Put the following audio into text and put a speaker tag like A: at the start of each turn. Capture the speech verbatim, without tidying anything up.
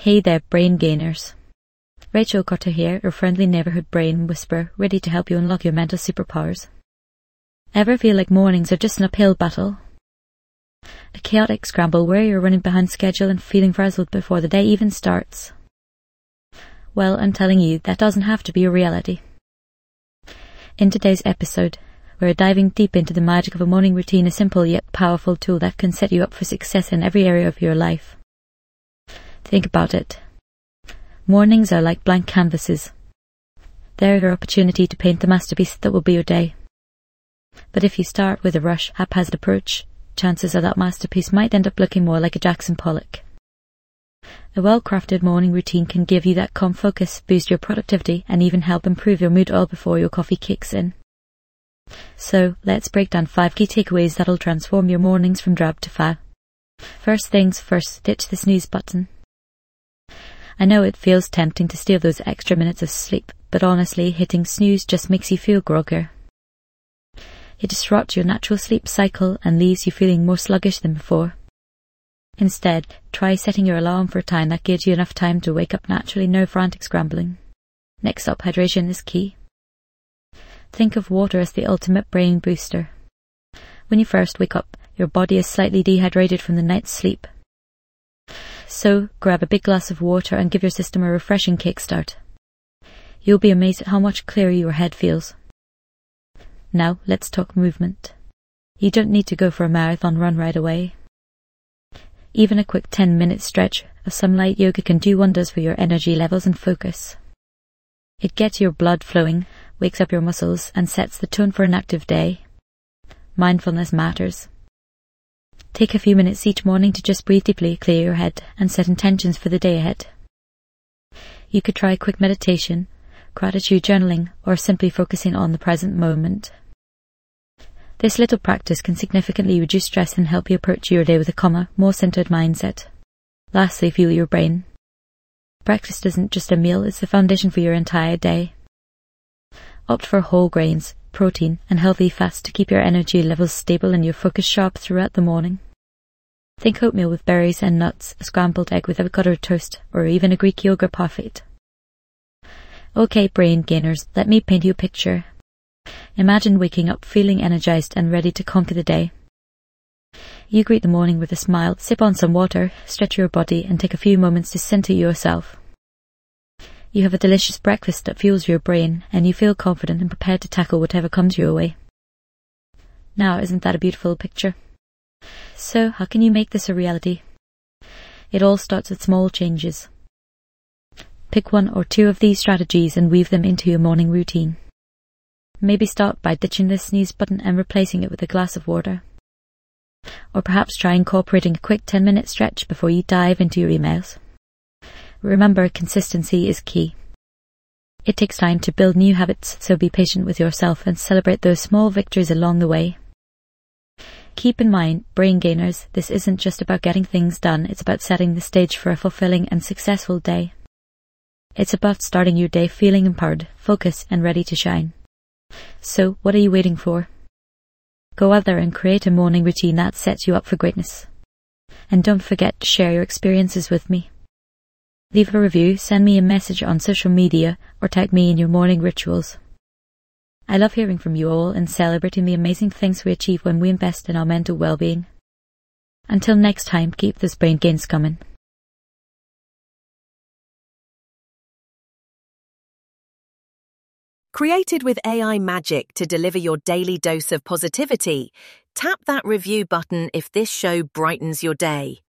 A: Hey there, brain gainers. Rachel Cotter here, your friendly neighbourhood brain whisperer, ready to help you unlock your mental superpowers. Ever feel like mornings are just an uphill battle? A chaotic scramble where you're running behind schedule and feeling frazzled before the day even starts? Well, I'm telling you, that doesn't have to be your reality. In today's episode, we're diving deep into the magic of a morning routine, a simple yet powerful tool that can set you up for success in every area of your life. Think about it. Mornings are like blank canvases. They're your opportunity to paint the masterpiece that will be your day. But if you start with a rush, haphazard approach, chances are that masterpiece might end up looking more like a Jackson Pollock. A well-crafted morning routine can give you that calm focus, boost your productivity, and even help improve your mood all before your coffee kicks in. So, let's break down five key takeaways that'll transform your mornings from drab to fab. First things first, ditch the snooze button. I know it feels tempting to steal those extra minutes of sleep, but honestly, hitting snooze just makes you feel groggier. It disrupts your natural sleep cycle and leaves you feeling more sluggish than before. Instead, try setting your alarm for a time that gives you enough time to wake up naturally, no frantic scrambling. Next up, hydration is key. Think of water as the ultimate brain booster. When you first wake up, your body is slightly dehydrated from the night's sleep. So, grab a big glass of water and give your system a refreshing kickstart. You'll be amazed at how much clearer your head feels. Now, let's talk movement. You don't need to go for a marathon run right away. Even a quick ten minute stretch of some light yoga can do wonders for your energy levels and focus. It gets your blood flowing, wakes up your muscles, and sets the tone for an active day. Mindfulness matters. Take a few minutes each morning to just breathe deeply, clear your head, and set intentions for the day ahead. You could try quick meditation, gratitude journaling, or simply focusing on the present moment. This little practice can significantly reduce stress and help you approach your day with a calmer, more centered mindset. Lastly, fuel your brain. Breakfast isn't just a meal, it's the foundation for your entire day. Opt for whole grains, protein, and healthy fats to keep your energy levels stable and your focus sharp throughout the morning. Think oatmeal with berries and nuts, a scrambled egg with avocado toast, or even a Greek yogurt parfait. Okay, brain gainers, let me paint you a picture. Imagine waking up feeling energized and ready to conquer the day. You greet the morning with a smile, sip on some water, stretch your body, and take a few moments to center yourself. You have a delicious breakfast that fuels your brain, and you feel confident and prepared to tackle whatever comes your way. Now, isn't that a beautiful picture? So, how can you make this a reality? It all starts with small changes. Pick one or two of these strategies and weave them into your morning routine. Maybe start by ditching the snooze button and replacing it with a glass of water. Or perhaps try incorporating a quick ten minute stretch before you dive into your emails. Remember, consistency is key. It takes time to build new habits, so be patient with yourself and celebrate those small victories along the way. Keep in mind, brain gainers, this isn't just about getting things done, it's about setting the stage for a fulfilling and successful day. It's about starting your day feeling empowered, focused, and ready to shine. So, what are you waiting for? Go out there and create a morning routine that sets you up for greatness. And don't forget to share your experiences with me. Leave a review, send me a message on social media, or tag me in your morning rituals. I love hearing from you all and celebrating the amazing things we achieve when we invest in our mental well-being. Until next time, keep those brain gains coming.
B: Created with A I magic to deliver your daily dose of positivity, tap that review button if this show brightens your day.